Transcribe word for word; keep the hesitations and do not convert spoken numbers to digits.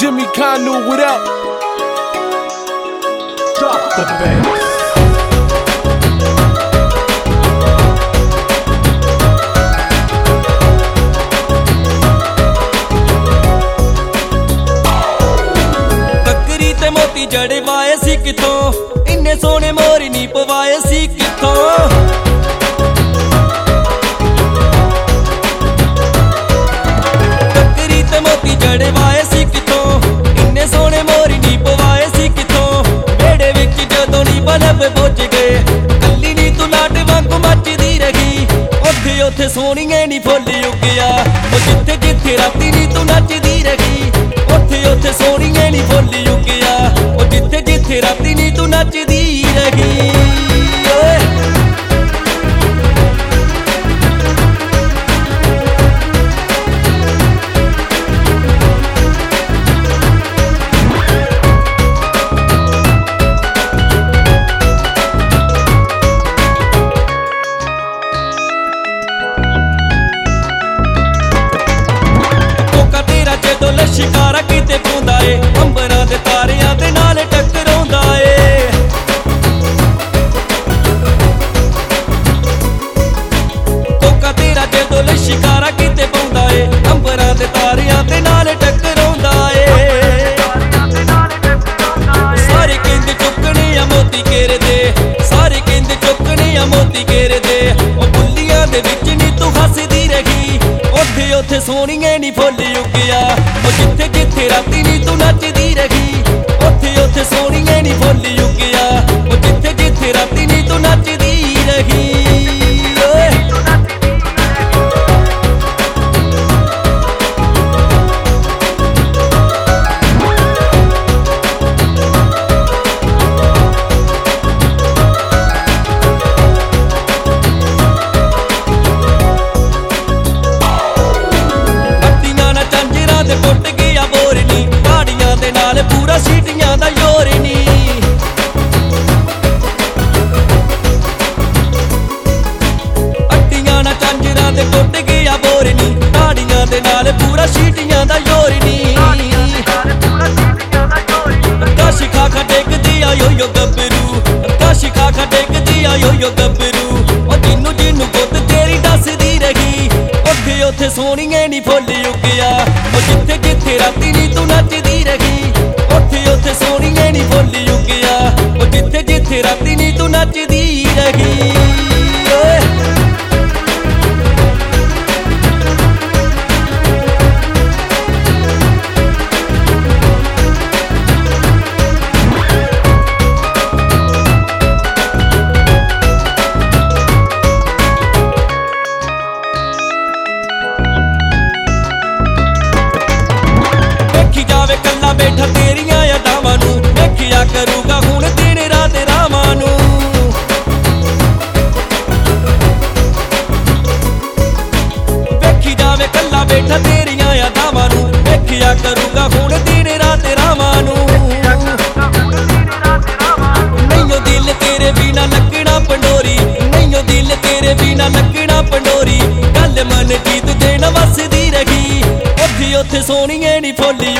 Jimmy Kanu, what up? Drop the bass. मोती जड़े वाए सी किथों इन्ने सोने मोरी नी पवाए सी किथों बकरी ते मोती जड़े वाए सी किथों इन्ने सोने मोरी नी पवाए सी किथों बेड़े विच जदों नी बल्ब बुझ गए कल्ली नी तू लाड वांगू मचदी रही ओथे ओथे सोहणीए नी फुੱਲ उगिया ओ जिथे जिथे राती नी तू नचदी रही ओथे ओथे सोहणीए नी फुੱਲ उगिया ओ जिथे जिथे राती नी तू नचदी रही शिकारा किते पाउंदा ए अंबरां दे तारियां दे नाल टकराउंदा ए कोका तेरा जदों शिकारा किते पाउंदा ए अंबरां दे तारियां दे नाल टकराउंदा ए सारे कहंदे चुकने आ मोती घेरे दे सारे कहंदे चुकने आ मोती घेरे दे ओ बुल्लियां दे विच नी तू हसदी रही ओथे ओथे सोहणीए नी फुੱਲ उगिया जिथे जिथे राती नी तू नचदी रही ओथे ओथे सोहणीए नी फुੱल उगिया जिथे जिथे राती नी तू नचदी रही टुट गया बोर नी पहाड़ियां दे नाल पूरा सीटियां दा जोर नी अड्डियां ना झांजरां दे टुट गया बोर नी पहाड़ियां दे नाल पूरा सीटियां दा जोर नी काशी खा खा टेकदी आयो यो गब्बरू काशी खा खा टेकदी आयो यो गब्बरू ओ जिन्नू जिन्नू गुत तेरी दसदी रही ओथे ओथे सोहणीए नी फुੱਲ उगिया जिथे जिथे राती नी तू नचदी रही ओथे ओथे सोहणीए नी फुੱल उगिया जिथे जिथे राती नी तू नचदी रही बैठा तेरियां यादावां नू वेखिया करूगा हुण दिन रात रावां नू वेखी जावे कल्ला बैठा तेरियां यादावां नू वेखिया करूगा हुण दिन रात रावां नू नैयो दिल तेरे बिना लगना पंडोरी नैयो दिल तेरे बिना लगना पंडोरी गल मन जीत देना वसदी रही ओथे ओथे सोहणीए नी फुੱल